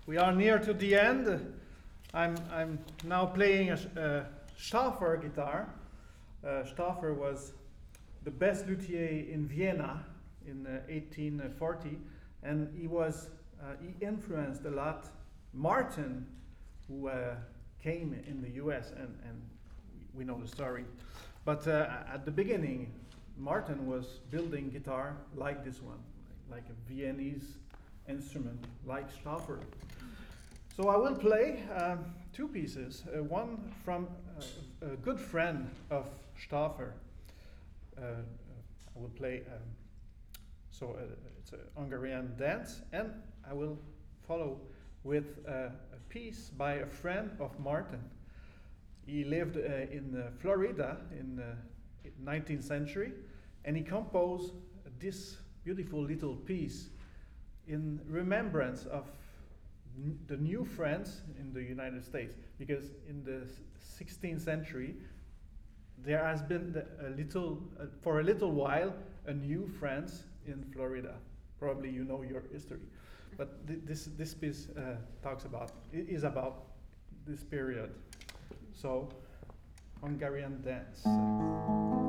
We are near to the end. I'm now playing a Stauffer guitar. Stauffer was the best luthier in Vienna in 1840, and he influenced a lot Martin, who came in the U.S. and we know the story. But at the beginning, Martin was building guitar like this one, like a Viennese instrument, like Stauffer. So I will play two pieces. One from a good friend of Stauffer. I will play. It's a Hungarian dance, and I will follow with a piece by a friend of Martin. He lived in Florida in the 19th century, and he composed this beautiful little piece in remembrance of the new friends in the United States, because in the 16th century there has been for a little while a new France in Florida. Probably you know your history, but this piece is about this period. So, Hungarian dance.